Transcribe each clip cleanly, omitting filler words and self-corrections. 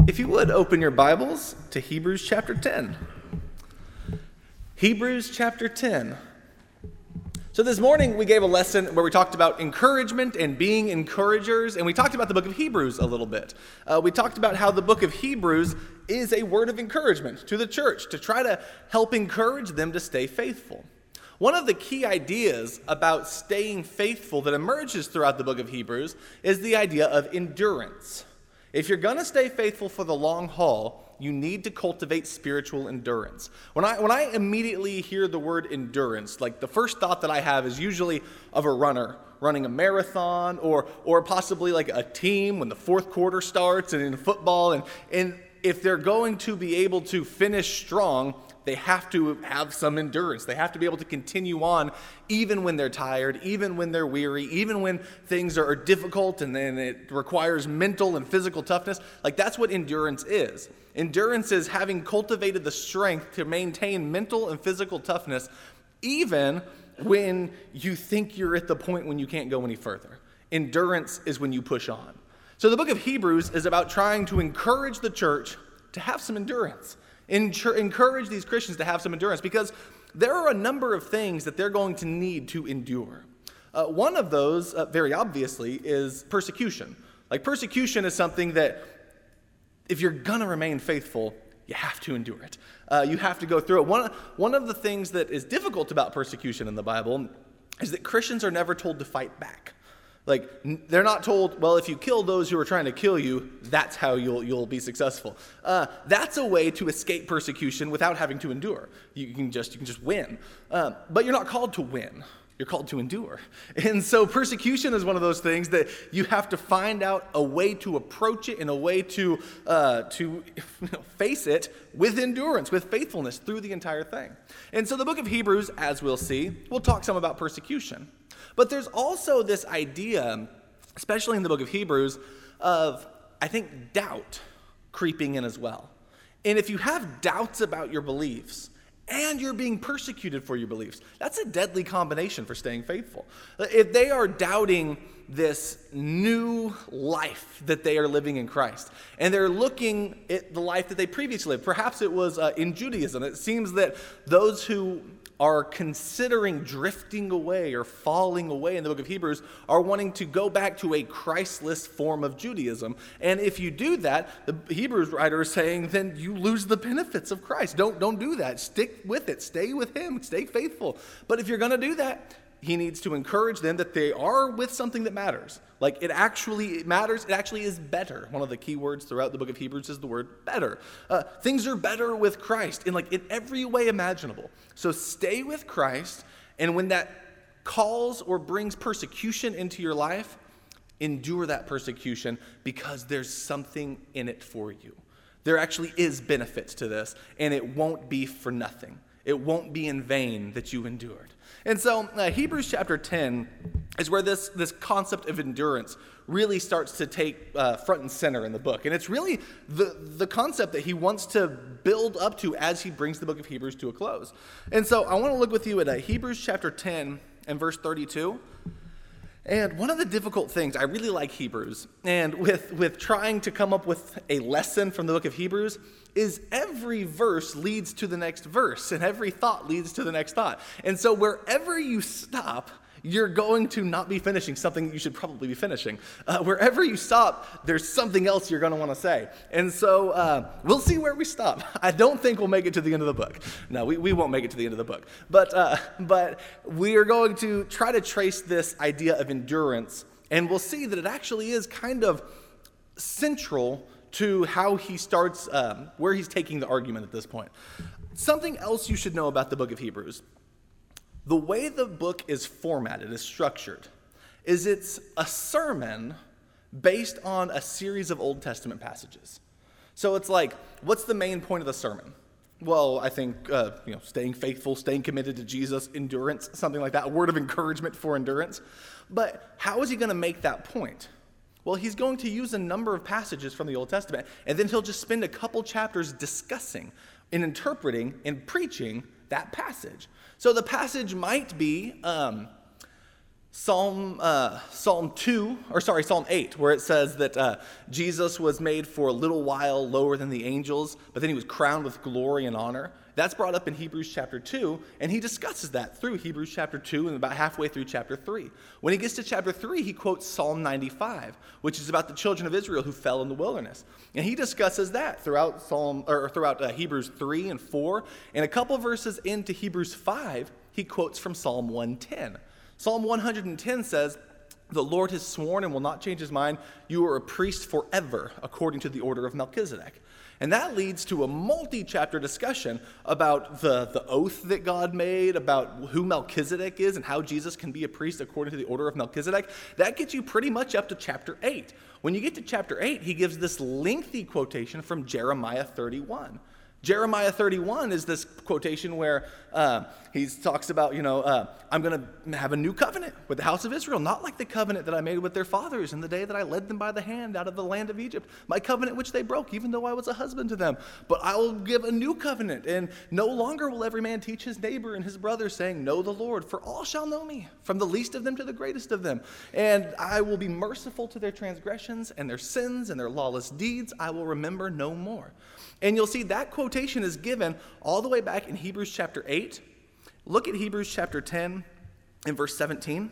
If you would, open your Bibles to Hebrews chapter 10. Hebrews chapter 10. So this morning we gave a lesson where we talked about encouragement and being encouragers, and we talked about the book of Hebrews a little bit. We talked about how the book of Hebrews is a word of encouragement to the church to try to help encourage them to stay faithful. One of the key ideas about staying faithful that emerges throughout the book of Hebrews is the idea of endurance. If you're going to stay faithful for the long haul, you need to cultivate spiritual endurance. When I immediately hear the word endurance, like the first thought that I have is usually of a runner running a marathon or possibly like a team when the fourth quarter starts and in football. And if they're going to be able to finish strong, they have to have some endurance. They have to be able to continue on even when they're tired, even when they're weary, even when things are difficult and then it requires mental and physical toughness. Like that's what endurance is. Endurance is having cultivated the strength to maintain mental and physical toughness even when you think you're at the point when you can't go any further. Endurance is when you push on. So the book of Hebrews is about trying to encourage the church to have some endurance. Encourage these Christians to have some endurance because there are a number of things that they're going to need to endure. One of those, very obviously, is persecution. Like persecution is something that if you're going to remain faithful, you have to endure it. You have to go through it. One of the things that is difficult about persecution in the Bible is that Christians are never told to fight back. Like, they're not told, well, if you kill those who are trying to kill you, that's how you'll be successful. That's a way to escape persecution without having to endure. You can just win. But you're not called to win. You're called to endure. And so persecution is one of those things that you have to find out a way to approach it and a way to face it with endurance, with faithfulness through the entire thing. And so the book of Hebrews, as we'll see, we'll talk some about persecution. But there's also this idea, especially in the book of Hebrews, of, I think, doubt creeping in as well. And if you have doubts about your beliefs and you're being persecuted for your beliefs, that's a deadly combination for staying faithful. If they are doubting this new life that they are living in Christ, and they're looking at the life that they previously lived, perhaps it was in Judaism. It seems that those who are considering drifting away or falling away in the book of Hebrews are wanting to go back to a Christless form of Judaism. And if you do that, the Hebrews writer is saying, then you lose the benefits of Christ. Don't do that. Stick with it. Stay with him. Stay faithful. But if you're going to do that, he needs to encourage them that they are with something that matters. Like it actually matters. It actually is better. One of the key words throughout the book of Hebrews is the word better. Things are better with Christ in every way imaginable. So stay with Christ. And when that calls or brings persecution into your life, endure that persecution because there's something in it for you. There actually is benefits to this, and it won't be for nothing. It won't be in vain that you endured. And so Hebrews chapter 10 is where this concept of endurance really starts to take front and center in the book. And it's really the concept that he wants to build up to as he brings the book of Hebrews to a close. And so I want to look with you at Hebrews chapter 10 and verse 32. And one of the difficult things, I really like Hebrews, and with trying to come up with a lesson from the book of Hebrews, is every verse leads to the next verse, and every thought leads to the next thought. And so wherever you stop, you're going to not be finishing something you should probably be finishing. Wherever you stop, there's something else you're going to want to say. And so we'll see where we stop. I don't think we'll make it to the end of the book. No, we won't make it to the end of the book. But we are going to try to trace this idea of endurance, and we'll see that it actually is kind of central to how he starts, where he's taking the argument at this point. Something else you should know about the book of Hebrews. The way the book is formatted, is structured, is it's a sermon based on a series of Old Testament passages. So it's like, what's the main point of the sermon? Well, I think, staying faithful, staying committed to Jesus, endurance, something like that, a word of encouragement for endurance. But how is he going to make that point? Well, he's going to use a number of passages from the Old Testament, and then he'll just spend a couple chapters discussing and interpreting and preaching that passage. So the passage might be Psalm 8, where it says that Jesus was made for a little while lower than the angels, but then he was crowned with glory and honor. That's brought up in Hebrews chapter 2, and he discusses that through Hebrews chapter 2 and about halfway through chapter 3. When he gets to chapter 3, he quotes Psalm 95, which is about the children of Israel who fell in the wilderness. And he discusses that throughout Hebrews 3 and 4, and a couple verses into Hebrews 5, he quotes from Psalm 110. Psalm 110 says, "The Lord has sworn and will not change his mind. You are a priest forever, according to the order of Melchizedek." And that leads to a multi-chapter discussion about the oath that God made, about who Melchizedek is and how Jesus can be a priest according to the order of Melchizedek. That gets you pretty much up to chapter 8. When you get to chapter 8, he gives this lengthy quotation from Jeremiah 31. Jeremiah 31 is this quotation where he talks about, I'm going to have a new covenant with the house of Israel, not like the covenant that I made with their fathers in the day that I led them by the hand out of the land of Egypt, my covenant which they broke, even though I was a husband to them. But I will give a new covenant, and no longer will every man teach his neighbor and his brother, saying, "Know the Lord, for all shall know me, from the least of them to the greatest of them. And I will be merciful to their transgressions, and their sins and their lawless deeds I will remember no more." And you'll see that quotation is given all the way back in Hebrews chapter 8. Look at Hebrews chapter 10 and verse 17.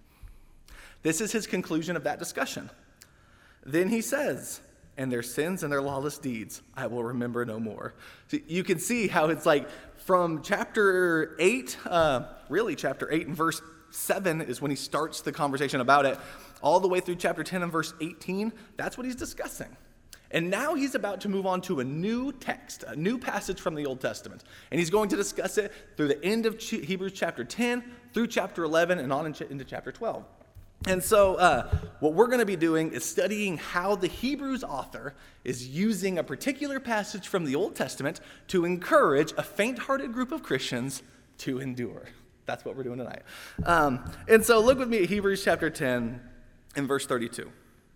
This is his conclusion of that discussion. Then he says, "And their sins and their lawless deeds I will remember no more." So you can see how it's like from chapter 8, chapter 8 and verse 7 is when he starts the conversation about it, all the way through chapter 10 and verse 18, that's what he's discussing. And now he's about to move on to a new text, a new passage from the Old Testament. And he's going to discuss it through the end of Hebrews chapter 10, through chapter 11, and on into chapter 12. And so what we're going to be doing is studying how the Hebrews author is using a particular passage from the Old Testament to encourage a faint-hearted group of Christians to endure. That's what we're doing tonight. And so look with me at Hebrews chapter 10 and verse 32.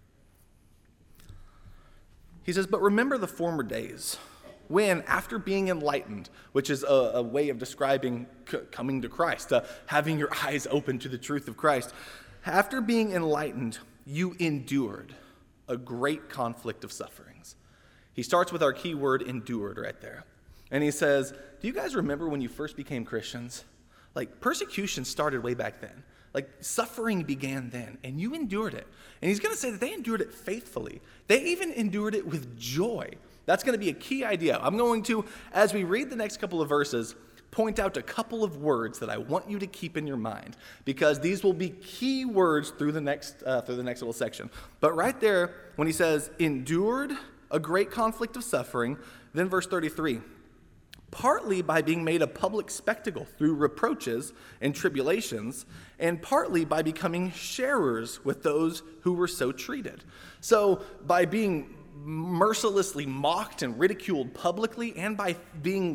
He says, "But remember the former days, when, after being enlightened," which is a way of describing coming to Christ, having your eyes open to the truth of Christ. "After being enlightened, you endured a great conflict of sufferings." He starts with our key word, endured, right there. And he says, do you guys remember when you first became Christians? Like, persecution started way back then. Like, suffering began then, and you endured it. And he's going to say that they endured it faithfully. They even endured it with joy. That's going to be a key idea. I'm going to, as we read the next couple of verses, point out a couple of words that I want you to keep in your mind, because these will be key words through the next little section. But right there, when he says, endured a great conflict of suffering, then verse 33, partly by being made a public spectacle through reproaches and tribulations, and partly by becoming sharers with those who were so treated. So by being mercilessly mocked and ridiculed publicly, and by being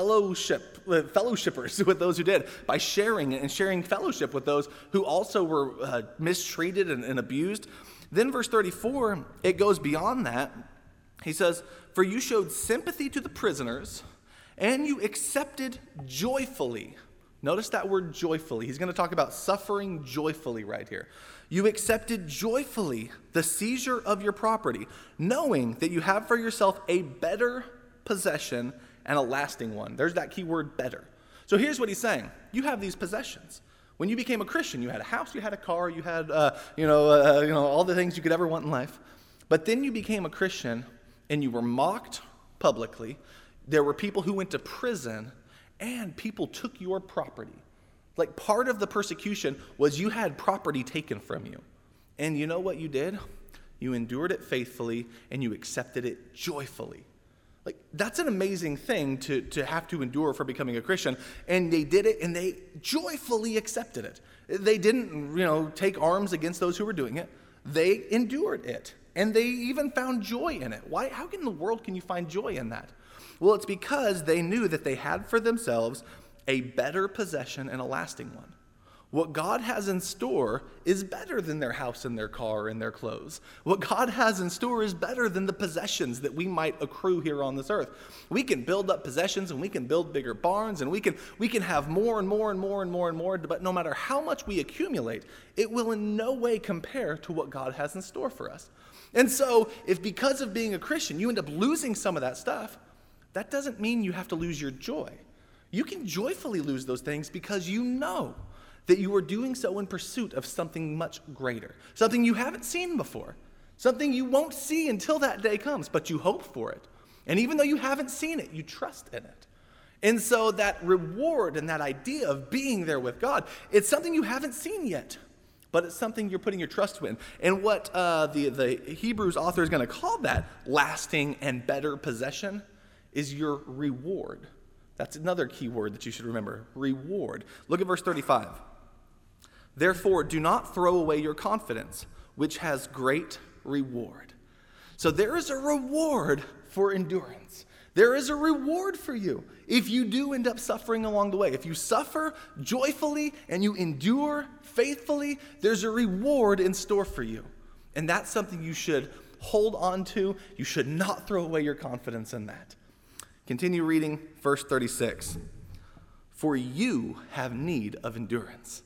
fellowshippers with those who did, by sharing fellowship with those who also were mistreated and abused. Then verse 34, it goes beyond that. He says, "For you showed sympathy to the prisoners, and you accepted joyfully." Notice that word joyfully. He's going to talk about suffering joyfully right here. "You accepted joyfully the seizure of your property, knowing that you have for yourself a better possession and a lasting one." There's that key word, better. So here's what he's saying. You have these possessions. When you became a Christian, you had a house, you had a car, you had all the things you could ever want in life. But then you became a Christian, and you were mocked publicly. There were people who went to prison, and people took your property. Like, part of the persecution was you had property taken from you. And you know what you did? You endured it faithfully, and you accepted it joyfully. Like, that's an amazing thing to have to endure for becoming a Christian. And they did it, and they joyfully accepted it. They didn't, take arms against those who were doing it. They endured it, and they even found joy in it. Why? How in the world can you find joy in that? Well, it's because they knew that they had for themselves a better possession and a lasting one. What God has in store is better than their house and their car and their clothes. What God has in store is better than the possessions that we might accrue here on this earth. We can build up possessions and we can build bigger barns and we can have more and more and more and more and more, but no matter how much we accumulate, it will in no way compare to what God has in store for us. And so if because of being a Christian you end up losing some of that stuff, that doesn't mean you have to lose your joy. You can joyfully lose those things because you know that you are doing so in pursuit of something much greater, something you haven't seen before, something you won't see until that day comes, but you hope for it. And even though you haven't seen it, you trust in it. And so that reward and that idea of being there with God, it's something you haven't seen yet, but it's something you're putting your trust in. And what the Hebrews author is going to call that lasting and better possession is your reward. That's another key word that you should remember, reward. Look at verse 35. Therefore, do not throw away your confidence, which has great reward. So there is a reward for endurance. There is a reward for you if you do end up suffering along the way. If you suffer joyfully and you endure faithfully, there's a reward in store for you. And that's something you should hold on to. You should not throw away your confidence in that. Continue reading verse 36. For you have need of endurance.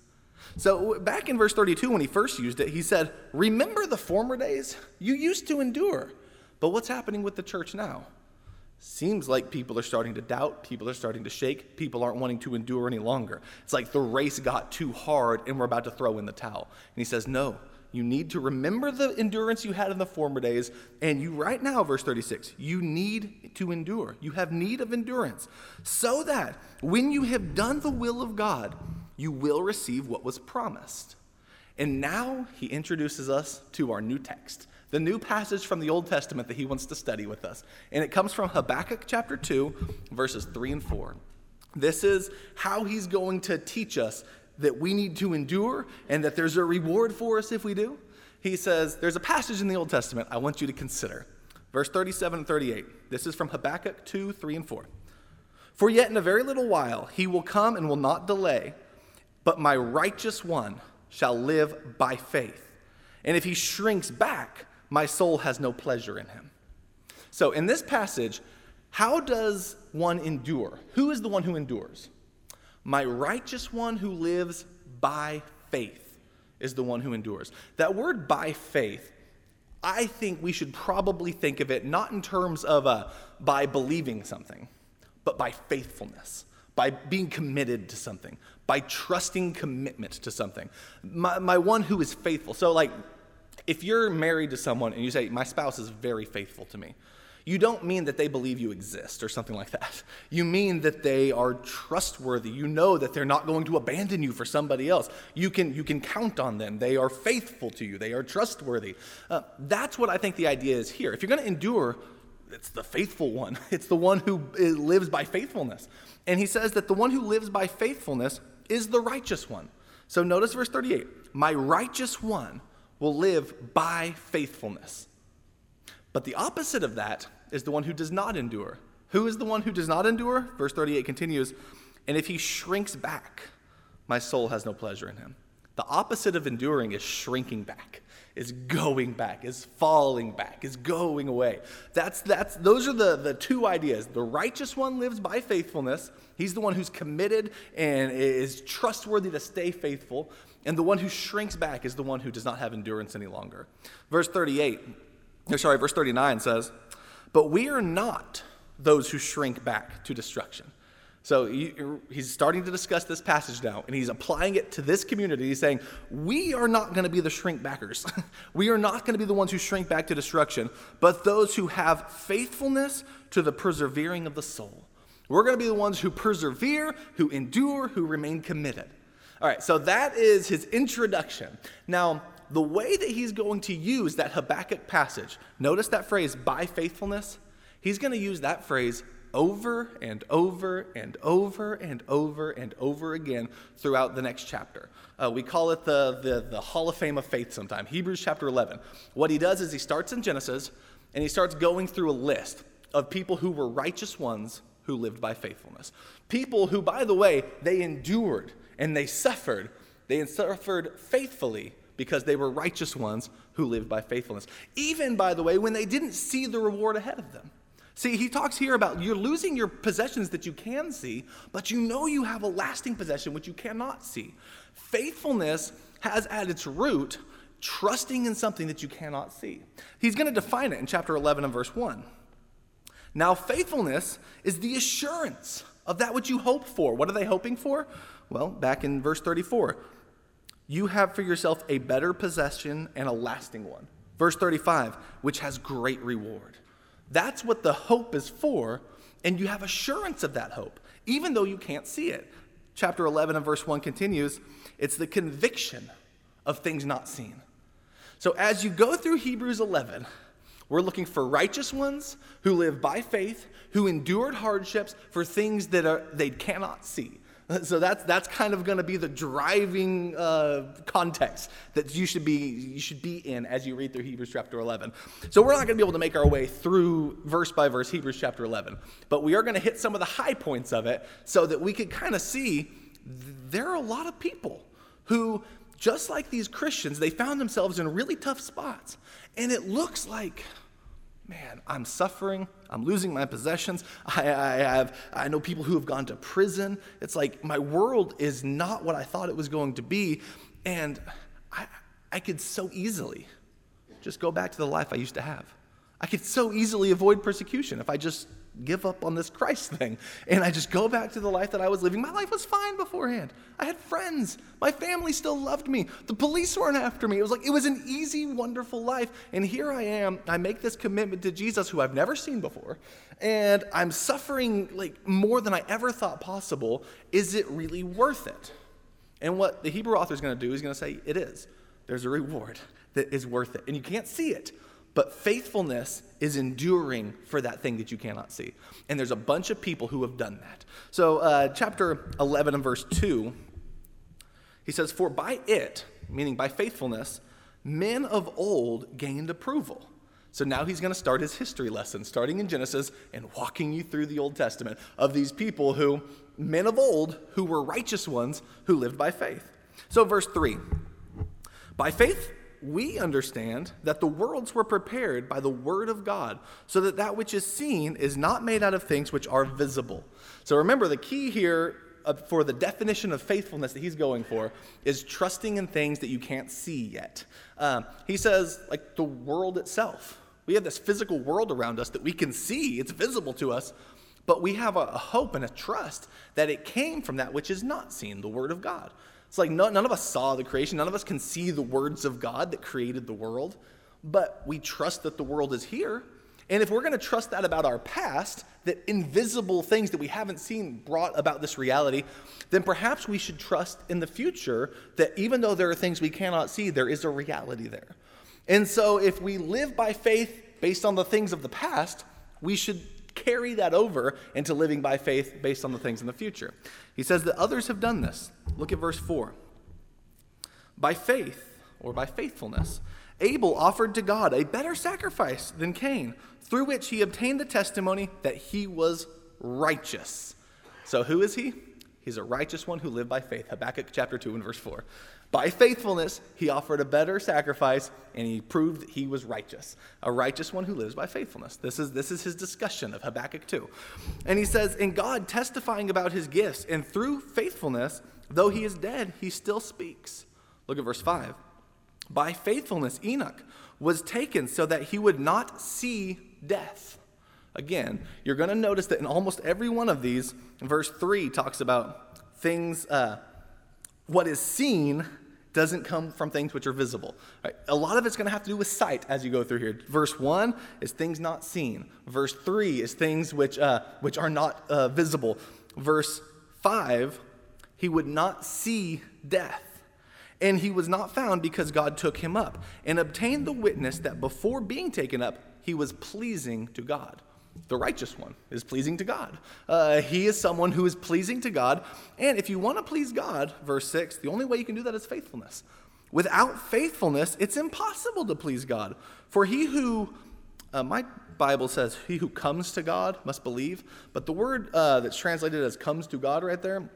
So back in verse 32, when he first used it, he said, remember the former days? You used to endure. But what's happening with the church now? Seems like people are starting to doubt. People are starting to shake. People aren't wanting to endure any longer. It's like the race got too hard and we're about to throw in the towel. And he says, no, you need to remember the endurance you had in the former days. And you right now, verse 36, you need to endure. You have need of endurance so that when you have done the will of God, you will receive what was promised. And now he introduces us to our new text, the new passage from the Old Testament that he wants to study with us. And it comes from Habakkuk chapter 2, verses 3 and 4. This is how he's going to teach us that we need to endure and that there's a reward for us if we do. He says, there's a passage in the Old Testament I want you to consider. Verse 37 and 38. This is from Habakkuk 2, 3 and 4. For yet in a very little while he will come and will not delay, but my righteous one shall live by faith. And if he shrinks back, my soul has no pleasure in him. So in this passage, how does one endure? Who is the one who endures? My righteous one who lives by faith is the one who endures. That word by faith, I think we should probably think of it not in terms of by believing something, but by faithfulness, by being committed to something, by trusting commitment to something. My one who is faithful. So like, if you're married to someone and you say, my spouse is very faithful to me, you don't mean that they believe you exist or something like that. You mean that they are trustworthy. You know that they're not going to abandon you for somebody else. You can count on them. They are faithful to you. They are trustworthy. That's what I think the idea is here. If you're going to endure, it's the faithful one. It's the one who lives by faithfulness. And he says that the one who lives by faithfulness is the righteous one. So notice verse 38. My righteous one will live by faithfulness. But the opposite of that is the one who does not endure. Who is the one who does not endure? Verse 38 continues, and if he shrinks back, my soul has no pleasure in him. The opposite of enduring is shrinking back, is going back, is falling back, is going away. Those are the two ideas. The righteous one lives by faithfulness. He's the one who's committed and is trustworthy to stay faithful. And the one who shrinks back is the one who does not have endurance any longer. Verse 39 says, but we are not those who shrink back to destruction. So he's starting to discuss this passage now, and he's applying it to this community. He's saying, we are not going to be the shrink backers. We are not going to be the ones who shrink back to destruction, but those who have faithfulness to the persevering of the soul. We're going to be the ones who persevere, who endure, who remain committed. All right, so that is his introduction. Now, the way that he's going to use that Habakkuk passage, notice that phrase, by faithfulness, he's going to use that phrase over and over and over and over and over again throughout the next chapter. We call it the Hall of Fame of Faith sometime, Hebrews chapter 11. What he does is he starts in Genesis, and he starts going through a list of people who were righteous ones who lived by faithfulness. People who, by the way, they endured and they suffered, They suffered faithfully because they were righteous ones who lived by faithfulness. Even, by the way, when they didn't see the reward ahead of them. See, he talks here about you're losing your possessions that you can see, but you know you have a lasting possession which you cannot see. Faithfulness has at its root trusting in something that you cannot see. He's going to define it in chapter 11 and verse 1. Now, faithfulness is the assurance of that which you hope for. What are they hoping for? Well, back in verse 34, you have for yourself a better possession and a lasting one. Verse 35, which has great reward. That's what the hope is for, and you have assurance of that hope, even though you can't see it. Chapter 11 and verse 1 continues, it's the conviction of things not seen. So as you go through Hebrews 11, we're looking for righteous ones who live by faith, who endured hardships for things that they cannot see. So that's kind of going to be the driving context that you should be in as you read through Hebrews chapter 11. So we're not going to be able to make our way through verse by verse Hebrews chapter 11, but we are going to hit some of the high points of it so that we could kind of see there are a lot of people who, just like these Christians, they found themselves in really tough spots. And it looks like, man, I'm suffering. I'm losing my possessions. I know people who have gone to prison. It's like my world is not what I thought it was going to be. And I could so easily just go back to the life I used to have. I could so easily avoid persecution if I just give up on this Christ thing and I just go back to the life that I was living. My life was fine beforehand. I had friends. My family still loved me. The police weren't after me. It was an easy, wonderful life. And here I am. I make this commitment to Jesus, who I've never seen before, and I'm suffering like more than I ever thought possible. Is it really worth it? And what the Hebrew author is going to do is going to say it is. There's a reward that is worth it. And you can't see it. But faithfulness is enduring for that thing that you cannot see. And there's a bunch of people who have done that. So chapter 11 and verse 2, he says, for by it, meaning by faithfulness, men of old gained approval. So now he's going to start his history lesson, starting in Genesis and walking you through the Old Testament of these people who, men of old, who were righteous ones who lived by faith. So verse 3, by faith, we understand that the worlds were prepared by the word of God, so that that which is seen is not made out of things which are visible. So remember, the key here for the definition of faithfulness that he's going for is trusting in things that you can't see yet. He says, like the world itself. We have this physical world around us that we can see. It's visible to us, but we have a hope and a trust that it came from that which is not seen, the word of God. It's like none of us saw the creation. None of us can see the words of God that created the world, but we trust that the world is here. And if we're going to trust that about our past, that invisible things that we haven't seen brought about this reality, then perhaps we should trust in the future that even though there are things we cannot see, there is a reality there. And so if we live by faith based on the things of the past, we should carry that over into living by faith based on the things in the future. He says that others have done this. Look at verse 4. By faith, or by faithfulness, Abel offered to God a better sacrifice than Cain, through which he obtained the testimony that he was righteous. So who is he? He's a righteous one who lived by faith. Habakkuk chapter 2 and verse 4. By faithfulness, he offered a better sacrifice, and he proved that he was righteous. A righteous one who lives by faithfulness. This is his discussion of Habakkuk 2. And he says, in God testifying about his gifts, and through faithfulness, though he is dead, he still speaks. Look at verse 5. By faithfulness, Enoch was taken so that he would not see death. Again, you're going to notice that in almost every one of these, verse 3 talks about things, what is seen doesn't come from things which are visible. Right? A lot of it's going to have to do with sight as you go through here. Verse 1 is things not seen. Verse 3 is things which are not visible. Verse 5, he would not see death. And he was not found because God took him up and obtained the witness that before being taken up, he was pleasing to God. The righteous one is pleasing to God. He is someone who is pleasing to God. And if you want to please God, verse 6, the only way you can do that is faithfulness. Without faithfulness, it's impossible to please God. For he who, my Bible says, he who comes to God must believe. But the word that's translated as comes to God right there,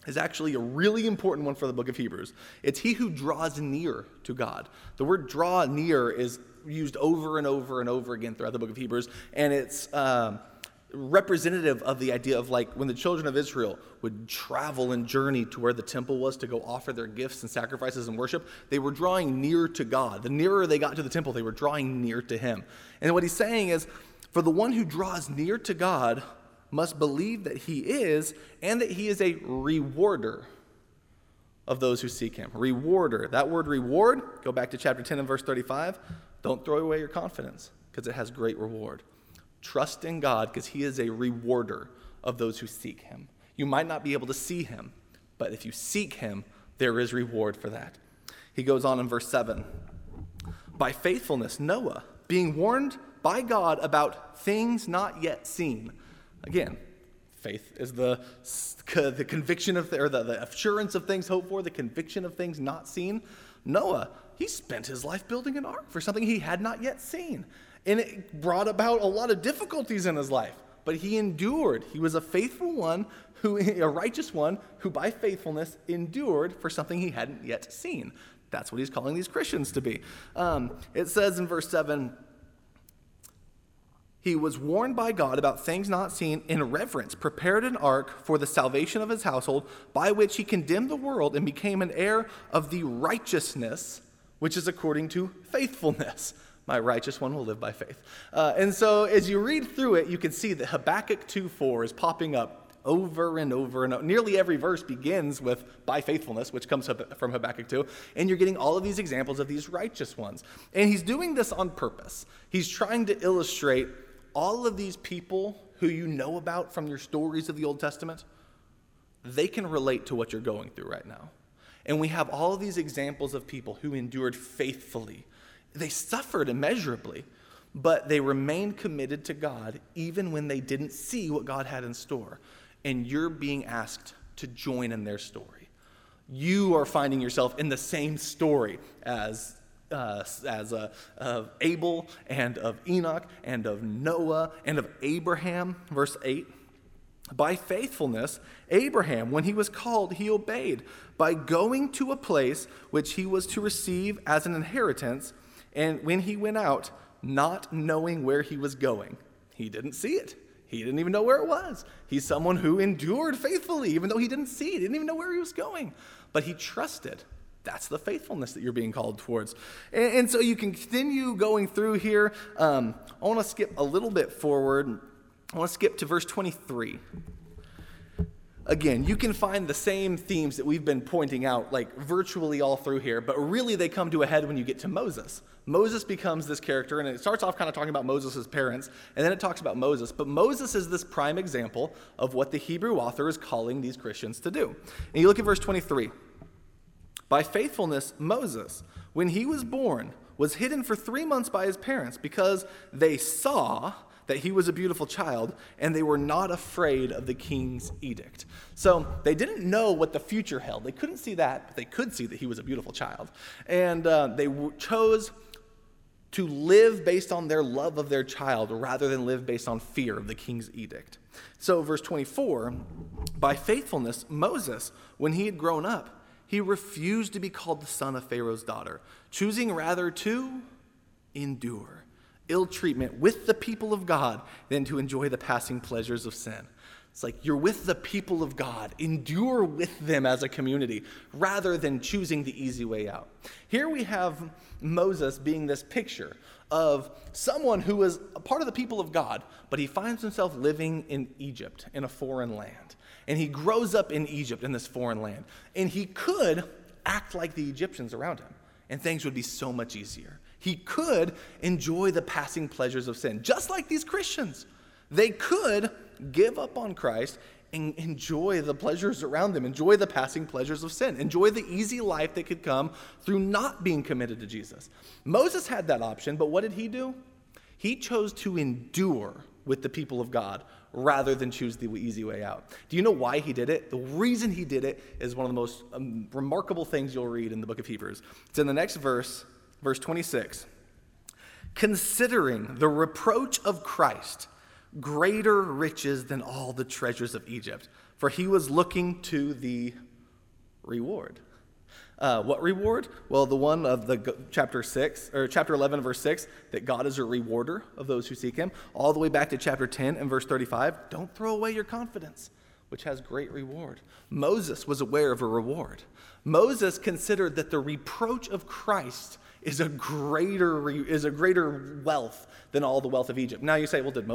is actually a really important one for the book of Hebrews. It's he who draws near to God. The word draw near is used over and over and over again throughout the book of Hebrews, and it's representative of the idea of like when the children of Israel would travel and journey to where the temple was to go offer their gifts and sacrifices and worship, they were drawing near to God. The nearer they got to the temple, they were drawing near to him. And what he's saying is, for the one who draws near to God must believe that he is, and that he is a rewarder of those who seek him. Rewarder. That word reward, go back to chapter 10 and verse 35. Don't throw away your confidence, because it has great reward. Trust in God, because he is a rewarder of those who seek him. You might not be able to see him, but if you seek him, there is reward for that. He goes on in verse 7. By faithfulness, Noah, being warned by God about things not yet seen. Again, faith is the conviction of, or the assurance of things hoped for, the conviction of things not seen. Noah, he spent his life building an ark for something he had not yet seen. And it brought about a lot of difficulties in his life. But he endured. He was a faithful one, a righteous one, who by faithfulness endured for something he hadn't yet seen. That's what he's calling these Christians to be. It says in verse 7, he was warned by God about things not seen, in reverence, prepared an ark for the salvation of his household, by which he condemned the world and became an heir of the righteousness which is according to faithfulness. My righteous one will live by faith. And so as you read through it, you can see that Habakkuk 2:4 is popping up over and over and over. Nearly every verse begins with by faithfulness, which comes from Habakkuk 2, and you're getting all of these examples of these righteous ones. And he's doing this on purpose. He's trying to illustrate all of these people who you know about from your stories of the Old Testament. They can relate to what you're going through right now. And we have all of these examples of people who endured faithfully. They suffered immeasurably, but they remained committed to God even when they didn't see what God had in store. And you're being asked to join in their story. You are finding yourself in the same story as Abel and of Enoch and of Noah and of Abraham. Verse 8. By faithfulness, Abraham, when he was called, he obeyed by going to a place which he was to receive as an inheritance. And when he went out, not knowing where he was going, he didn't see it. He didn't even know where it was. He's someone who endured faithfully, even though he didn't see it. He didn't even know where he was going. But he trusted. That's the faithfulness that you're being called towards. And so you can continue going through here. I want to skip a little bit forward. I want to skip to verse 23. Again, you can find the same themes that we've been pointing out, like virtually all through here, but really they come to a head when you get to Moses. Moses becomes this character, and it starts off kind of talking about Moses' parents, and then it talks about Moses. But Moses is this prime example of what the Hebrew author is calling these Christians to do. And you look at verse 23. By faithfulness, Moses, when he was born, was hidden for 3 months by his parents because they saw that he was a beautiful child, and they were not afraid of the king's edict. So they didn't know what the future held. They couldn't see that, but they could see that he was a beautiful child. And they chose to live based on their love of their child rather than live based on fear of the king's edict. So verse 24, by faithfulness, Moses, when he had grown up, he refused to be called the son of Pharaoh's daughter, choosing rather to endure ill treatment with the people of God than to enjoy the passing pleasures of sin. It's like you're with the people of God. Endure with them as a community rather than choosing the easy way out. Here we have Moses being this picture of someone who is a part of the people of God, but he finds himself living in Egypt, in a foreign land. And he grows up in Egypt, in this foreign land. And he could act like the Egyptians around him, and things would be so much easier. He could enjoy the passing pleasures of sin, just like these Christians. They could give up on Christ and enjoy the pleasures around them, enjoy the passing pleasures of sin, enjoy the easy life that could come through not being committed to Jesus. Moses had that option, but what did he do? He chose to endure with the people of God rather than choose the easy way out. Do you know why he did it? The reason he did it is one of the most remarkable things you'll read in the book of Hebrews. It's in the next verse, verse 26. Considering the reproach of Christ greater riches than all the treasures of Egypt, for he was looking to the reward. What reward? Well, the one of the chapter 11, verse 6, that God is a rewarder of those who seek him, all the way back to chapter 10 and verse 35, don't throw away your confidence, which has great reward. Moses was aware of a reward. Moses considered that the reproach of Christ is a greater wealth than all the wealth of Egypt. Now you say, well, did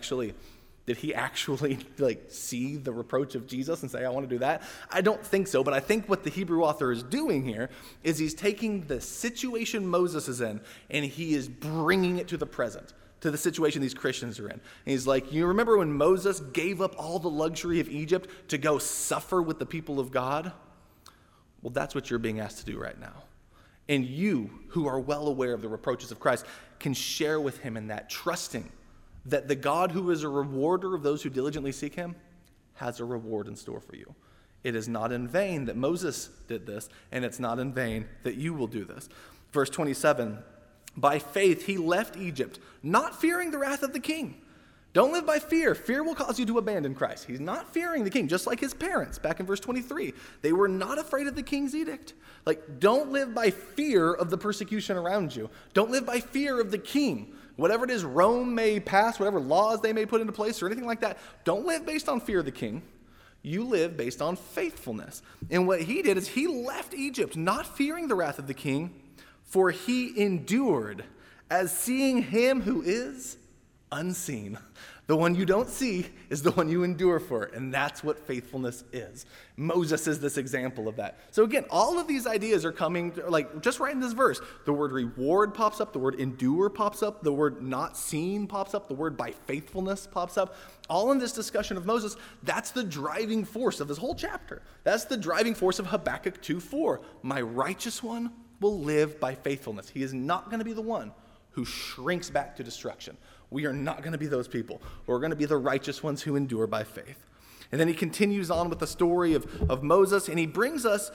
he actually see the reproach of Jesus and say, I want to do that? I don't think so, but I think what the Hebrew author is doing here is he's taking the situation Moses is in and he is bringing it to the present, to the situation these Christians are in. And he's like, you remember when Moses gave up all the luxury of Egypt to go suffer with the people of God? Well, that's what you're being asked to do right now. And you, who are well aware of the reproaches of Christ, can share with him in that, trusting that the God who is a rewarder of those who diligently seek him has a reward in store for you. It is not in vain that Moses did this, and it's not in vain that you will do this. Verse 27, by faith he left Egypt, not fearing the wrath of the king. Don't live by fear. Fear will cause you to abandon Christ. He's not fearing the king, just like his parents back in verse 23. They were not afraid of the king's edict. Don't live by fear of the persecution around you. Don't live by fear of the king. Whatever it is Rome may pass, whatever laws they may put into place or anything like that, don't live based on fear of the king. You live based on faithfulness. And what he did is he left Egypt, not fearing the wrath of the king, for he endured as seeing him who is unseen. The one you don't see is the one you endure for, and that's what faithfulness is. Moses is this example of that. So again, all of these ideas are coming, just right in this verse. The word reward pops up, the word endure pops up, the word not seen pops up, the word by faithfulness pops up. All in this discussion of Moses, that's the driving force of this whole chapter. That's the driving force of Habakkuk 2:4. My righteous one will live by faithfulness. He is not going to be the one who shrinks back to destruction. We are not going to be those people. We're going to be the righteous ones who endure by faith. And then he continues on with the story of Moses, and he brings us,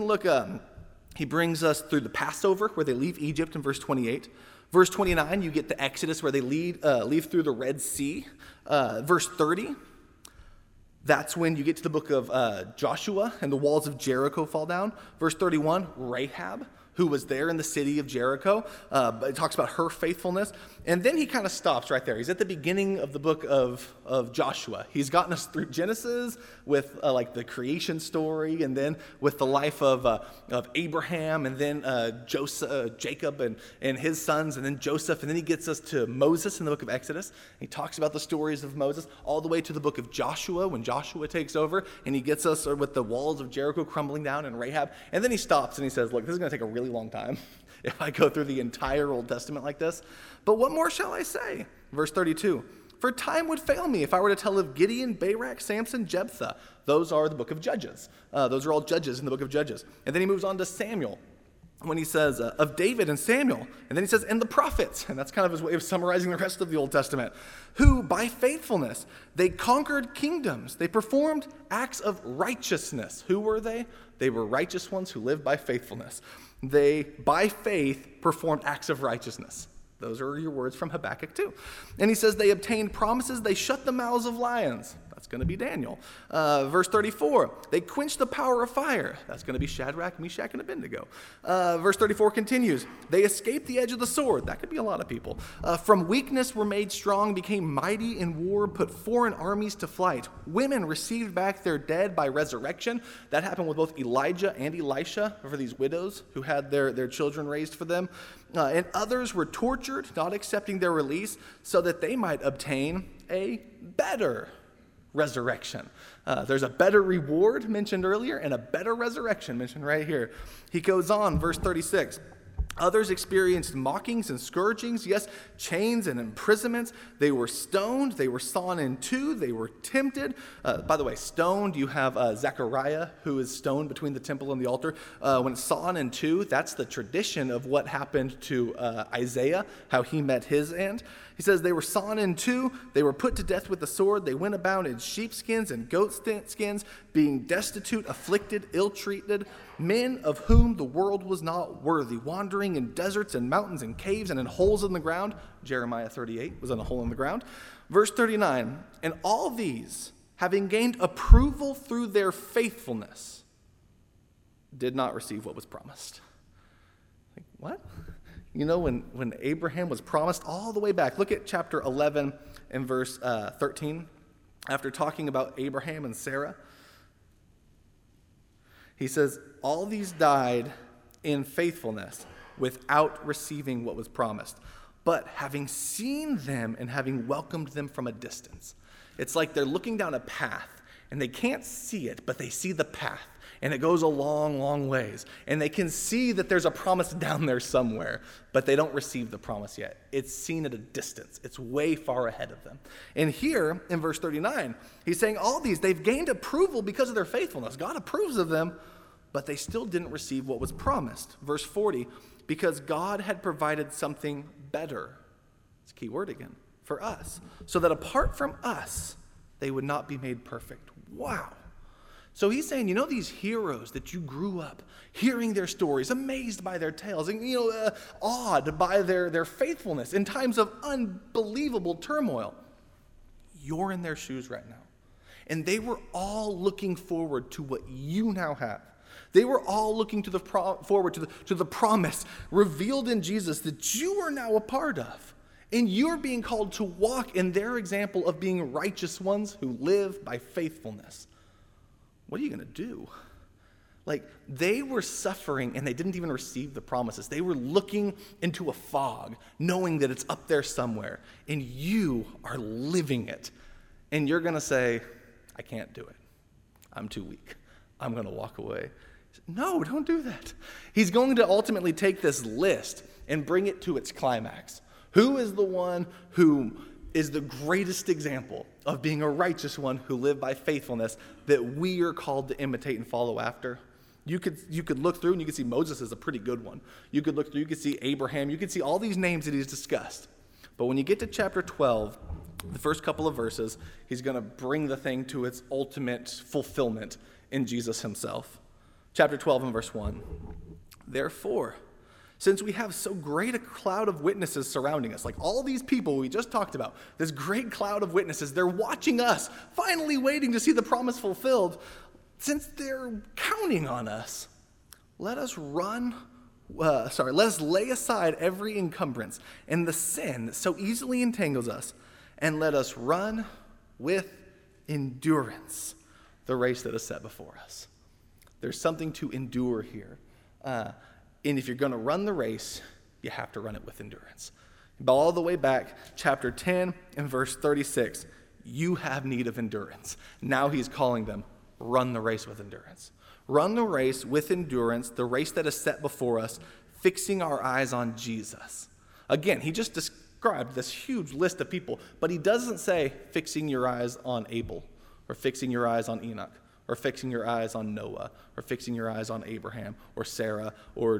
he brings us through the Passover, where they leave Egypt in verse 28. Verse 29, you get the Exodus, where they leave through the Red Sea. Verse 30, that's when you get to the book of Joshua, and the walls of Jericho fall down. Verse 31, Rahab, who was there in the city of Jericho. It talks about her faithfulness. And then he kind of stops right there. He's at the beginning of the book of Joshua. He's gotten us through Genesis with the creation story, and then with the life of Abraham, and then Jacob and his sons, and then Joseph. And then he gets us to Moses in the book of Exodus. He talks about the stories of Moses all the way to the book of Joshua, when Joshua takes over, and he gets us with the walls of Jericho crumbling down and Rahab. And then he stops and he says, look, this is going to take a really long time if I go through the entire Old Testament like this. But what more shall I say? Verse 32, for time would fail me if I were to tell of Gideon, Barak, Samson, Jephthah. Those are the book of Judges. Those are all judges in the book of Judges. And then he moves on to Samuel, when he says of David and Samuel. And then he says, and the prophets. And that's kind of his way of summarizing the rest of the Old Testament. Who, by faithfulness, they conquered kingdoms. They performed acts of righteousness. Who were they? They were righteous ones who lived by faithfulness. They, by faith, performed acts of righteousness. Those are your words from Habakkuk 2. And he says they obtained promises. They shut the mouths of lions. That's going to be Daniel. Verse 34, they quenched the power of fire. That's going to be Shadrach, Meshach, and Abednego. Verse 34 continues, they escaped the edge of the sword. That could be a lot of people. From weakness were made strong, became mighty in war, put foreign armies to flight. Women received back their dead by resurrection. That happened with both Elijah and Elisha, for these widows who had their children raised for them. And others were tortured, not accepting their release, so that they might obtain a better resurrection. There's a better reward mentioned earlier and a better resurrection mentioned right here. He goes on, verse 36. Others experienced mockings and scourgings, yes, chains and imprisonments. They were stoned, they were sawn in two, they were tempted. By the way, stoned, you have Zechariah, who is stoned between the temple and the altar. When it's sawn in two, that's the tradition of what happened to Isaiah, how he met his end. He says they were sawn in two, they were put to death with the sword, they went about in sheepskins and goat skins, being destitute, afflicted, ill-treated, men of whom the world was not worthy, wandering in deserts and mountains and caves and in holes in the ground. Jeremiah 38 was in a hole in the ground. Verse 39, and all these having gained approval through their faithfulness, did not receive what was promised. Like, what? You know, when Abraham was promised all the way back, look at chapter 11 and verse 13. After talking about Abraham and Sarah, he says, all these died in faithfulness without receiving what was promised, but having seen them and having welcomed them from a distance. It's like they're looking down a path, and they can't see it, but they see the path, and it goes a long, long ways. And they can see that there's a promise down there somewhere, but they don't receive the promise yet. It's seen at a distance. It's way far ahead of them. And here, in verse 39, he's saying all these, they've gained approval because of their faithfulness. God approves of them, but they still didn't receive what was promised. Verse 40, because God had provided something better. It's a key word again. For us, so that apart from us, they would not be made perfect. Wow. So he's saying, you know, these heroes that you grew up hearing their stories, amazed by their tales, and, awed by their faithfulness in times of unbelievable turmoil. You're in their shoes right now. And they were all looking forward to what you now have. They were all looking forward to the promise revealed in Jesus that you are now a part of. And you're being called to walk in their example of being righteous ones who live by faithfulness. What are you going to do? Like, they were suffering and they didn't even receive the promises. They were looking into a fog, knowing that it's up there somewhere. And you are living it. And you're going to say, I can't do it. I'm too weak. I'm going to walk away. No, don't do that. He's going to ultimately take this list and bring it to its climax. Who is the one who is the greatest example of being a righteous one who lived by faithfulness that we are called to imitate and follow after? You could look through and you could see Moses is a pretty good one. You could look through, you could see Abraham, you could see all these names that he's discussed. But when you get to chapter 12, the first couple of verses, he's going to bring the thing to its ultimate fulfillment in Jesus himself. Chapter 12 and verse 1. Therefore, since we have so great a cloud of witnesses surrounding us, like all these people we just talked about, this great cloud of witnesses, they're watching us, finally waiting to see the promise fulfilled. Since they're counting on us, let us lay aside every encumbrance and the sin that so easily entangles us, and let us run with endurance the race that is set before us. There's something to endure here. And if you're going to run the race, you have to run it with endurance. All the way back, chapter 10 and verse 36, you have need of endurance. Now he's calling them, run the race with endurance. Run the race with endurance, the race that is set before us, fixing our eyes on Jesus. Again, he just described this huge list of people, but he doesn't say fixing your eyes on Abel or fixing your eyes on Enoch, or fixing your eyes on Noah, or fixing your eyes on Abraham, or Sarah, or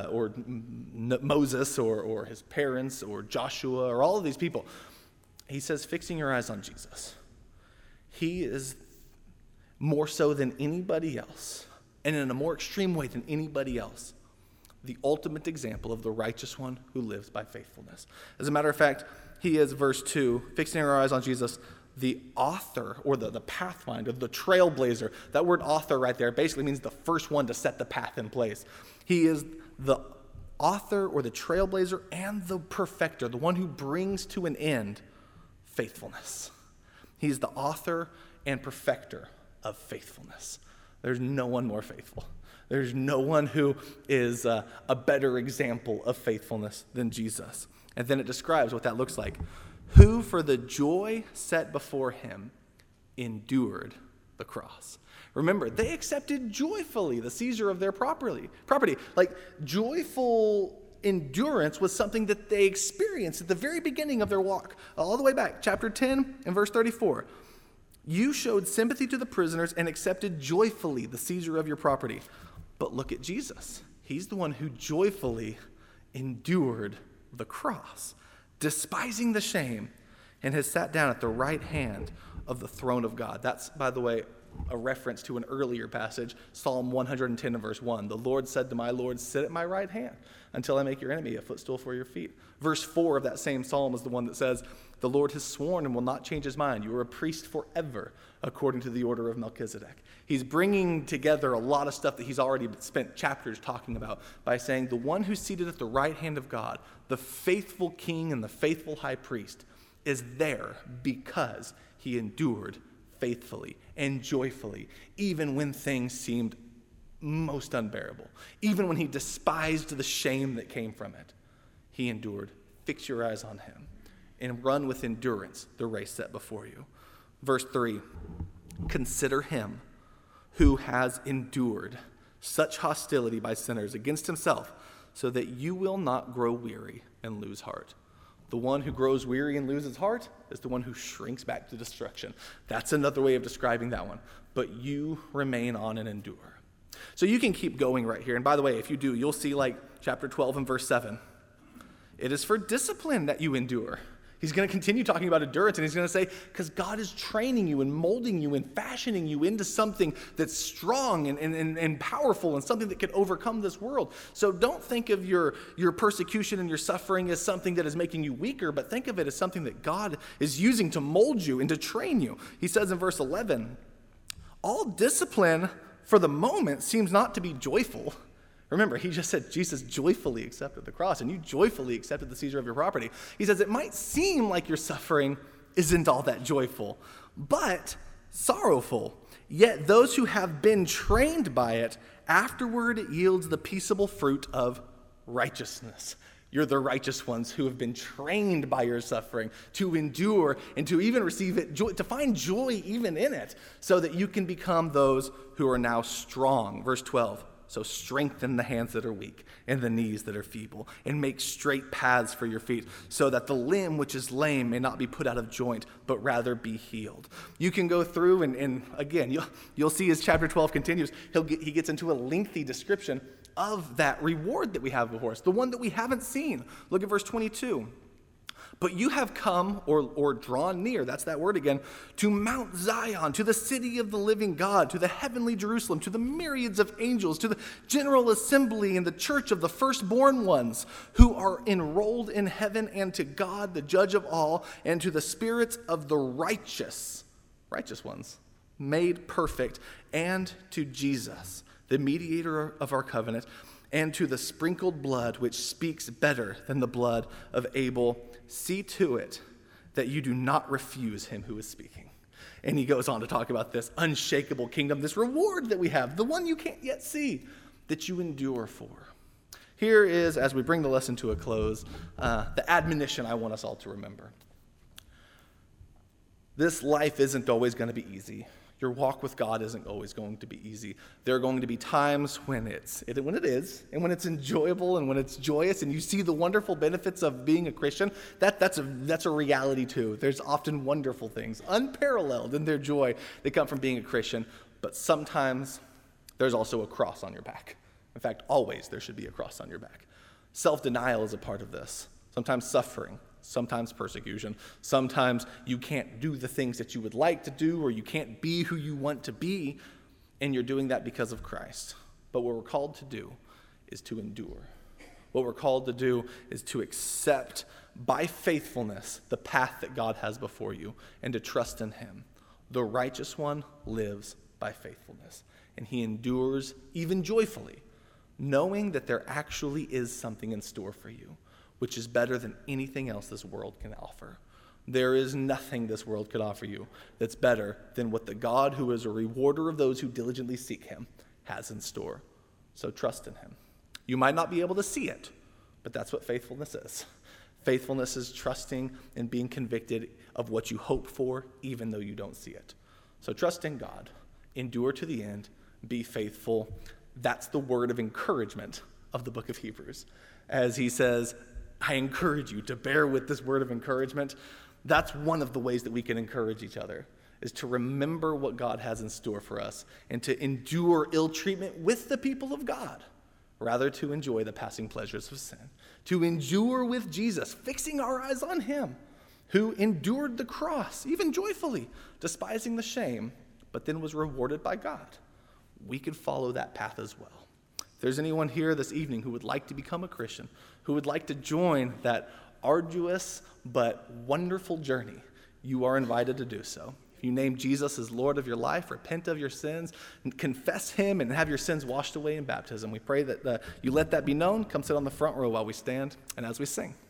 Moses, or his parents, or Joshua, or all of these people. He says fixing your eyes on Jesus. He is more so than anybody else, and in a more extreme way than anybody else, the ultimate example of the righteous one who lives by faithfulness. As a matter of fact, he is, verse 2, fixing our eyes on Jesus, the author or the pathfinder, the trailblazer. That word author right there basically means the first one to set the path in place. He is the author or the trailblazer and the perfecter, the one who brings to an end faithfulness. He's the author and perfecter of faithfulness. There's no one more faithful. There's no one who is a better example of faithfulness than Jesus. And then it describes what that looks like. Who, for the joy set before him, endured the cross. Remember, they accepted joyfully the seizure of their property. Like, joyful endurance was something that they experienced at the very beginning of their walk, all the way back. Chapter 10 and verse 34. You showed sympathy to the prisoners and accepted joyfully the seizure of your property. But look at Jesus. He's the one who joyfully endured the cross, despising the shame, and has sat down at the right hand of the throne of God. That's, by the way, a reference to an earlier passage, Psalm 110 and verse 1. The Lord said to my Lord, sit at my right hand until I make your enemy a footstool for your feet. Verse 4 of that same psalm is the one that says, the Lord has sworn and will not change his mind. You are a priest forever, according to the order of Melchizedek. He's bringing together a lot of stuff that he's already spent chapters talking about by saying the one who's seated at the right hand of God, the faithful king and the faithful high priest, is there because he endured faithfully and joyfully, even when things seemed most unbearable, even when he despised the shame that came from it. He endured. Fix your eyes on him and run with endurance the race set before you. Verse 3, consider him who has endured such hostility by sinners against himself, so that you will not grow weary and lose heart. The one who grows weary and loses heart is the one who shrinks back to destruction. That's another way of describing that one. But you remain on and endure. So you can keep going right here. And by the way, if you do, you'll see like chapter 12 and verse 7. It is for discipline that you endure. He's going to continue talking about endurance, and he's going to say, because God is training you and molding you and fashioning you into something that's strong and powerful and something that can overcome this world. So don't think of your persecution and your suffering as something that is making you weaker, but think of it as something that God is using to mold you and to train you. He says in verse 11, all discipline for the moment seems not to be joyful. Remember, he just said Jesus joyfully accepted the cross, and you joyfully accepted the seizure of your property. He says it might seem like your suffering isn't all that joyful, but sorrowful. Yet those who have been trained by it, afterward it yields the peaceable fruit of righteousness. You're the righteous ones who have been trained by your suffering to endure and to even receive it, to find joy even in it, so that you can become those who are now strong. Verse 12. So strengthen the hands that are weak and the knees that are feeble, and make straight paths for your feet, so that the limb which is lame may not be put out of joint, but rather be healed. You can go through, and again, you'll see as chapter 12 continues, he gets into a lengthy description of that reward that we have before us, the one that we haven't seen. Look at verse 22. But you have come, or drawn near, that's that word again, to Mount Zion, to the city of the living God, to the heavenly Jerusalem, to the myriads of angels, to the general assembly and the church of the firstborn ones who are enrolled in heaven, and to God, the judge of all, and to the spirits of the righteous ones, made perfect, and to Jesus, the mediator of our covenant, and to the sprinkled blood which speaks better than the blood of Abel. See to it that you do not refuse him who is speaking. And he goes on to talk about this unshakable kingdom, this reward that we have, the one you can't yet see, that you endure for. Here is, as we bring the lesson to a close, the admonition I want us all to remember. This life isn't always going to be easy. Your walk with God isn't always going to be easy. There are going to be times when it is, and when it's enjoyable and when it's joyous, and you see the wonderful benefits of being a Christian. That's a reality too. There's often wonderful things, unparalleled in their joy, that come from being a Christian. But sometimes there's also a cross on your back. In fact, always there should be a cross on your back. Self-denial is a part of this. Sometimes suffering. Sometimes persecution. Sometimes you can't do the things that you would like to do, or you can't be who you want to be, and you're doing that because of Christ. But what we're called to do is to endure. What we're called to do is to accept by faithfulness the path that God has before you, and to trust in him. The righteous one lives by faithfulness, and he endures even joyfully, knowing that there actually is something in store for you, which is better than anything else this world can offer. There is nothing this world could offer you that's better than what the God who is a rewarder of those who diligently seek him has in store. So trust in him. You might not be able to see it, but that's what faithfulness is. Faithfulness is trusting and being convicted of what you hope for, even though you don't see it. So trust in God. Endure to the end. Be faithful. That's the word of encouragement of the book of Hebrews. As he says, I encourage you to bear with this word of encouragement. That's one of the ways that we can encourage each other, is to remember what God has in store for us and to endure ill treatment with the people of God, rather to enjoy the passing pleasures of sin. To endure with Jesus, fixing our eyes on him, who endured the cross, even joyfully, despising the shame, but then was rewarded by God. We could follow that path as well. If there's anyone here this evening who would like to become a Christian, who would like to join that arduous but wonderful journey, you are invited to do so. If you name Jesus as Lord of your life, repent of your sins, and confess him and have your sins washed away in baptism, we pray that you let that be known. Come sit on the front row while we stand and as we sing.